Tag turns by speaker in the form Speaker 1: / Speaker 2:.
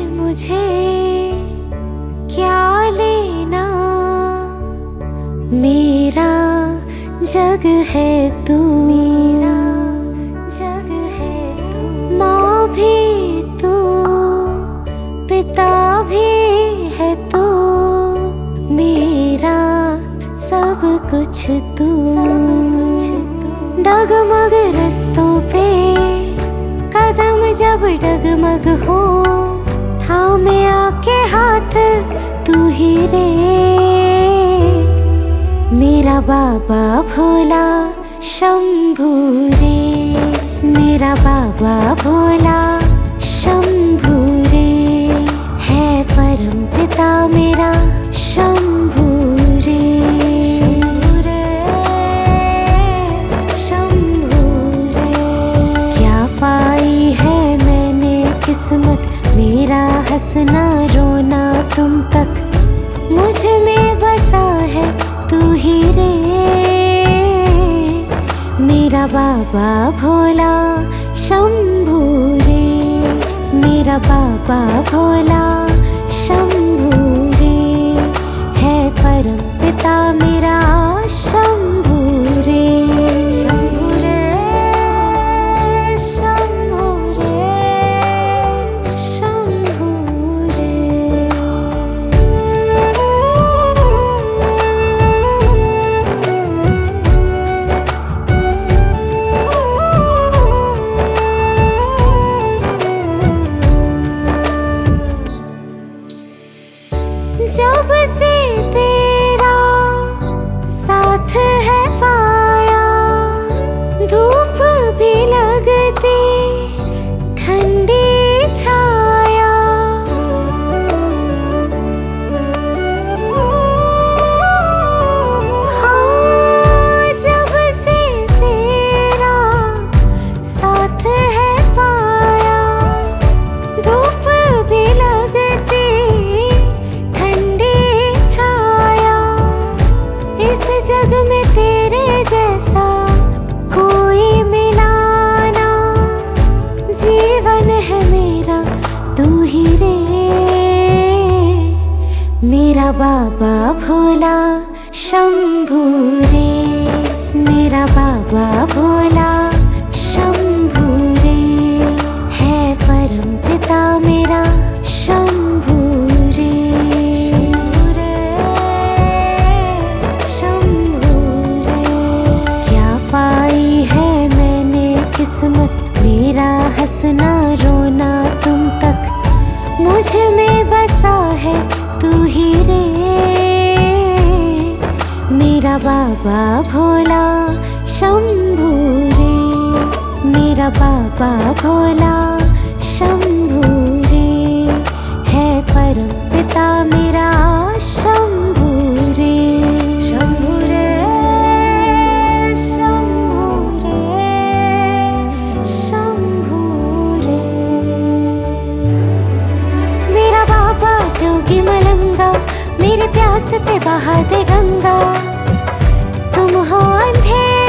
Speaker 1: मुझे क्या लेना, मेरा जग है तू, मेरा जग है तू। माँ भी तू, पिता भी है तू, मेरा सब कुछ तू। डगमग रस्तों पे कदम जब डगमग हो, थामे आके हाथ तू ही रे। मेरा बाबा भोला शंभू रे, मेरा बाबा भोला शंभू रे, है परम पिता मेरा शंभू रे। किस्मत मेरा हंसना रोना तुम तक, मुझ में बसा है तू ही रे। मेरा बाबा भोला शंभू रे, मेरा बाबा भोला शंभू रे, है परम पिता मेरा शंभू रे। शंभू रे, शंभू रे, शंभू रे। जब से तेरा साथ है पाया, धूप भी लगती ठंडी छाया। हाँ, जब से तेरा साथ है पाया, धूप भी लगती जग में तेरे जैसा कोई मिलाना, जीवन है मेरा तू ही रे। मेरा बाबा भोला शंभू रे, मेरा बाबा भोला शंभू रे, है परम पिता मेरा शंभू रे। किस्मत मेरा हंसना रोना तुम तक, मुझ में बसा है तू ही रे। मेरा बाबा भोला शंभू रे, मेरा बाबा भोला शंभू रे, है परम पिता मेरा शंभू रे। शंभू रे, जोगी मलंगा मेरे प्यास पे बहा दे गंगा। तुम हो अंधेरा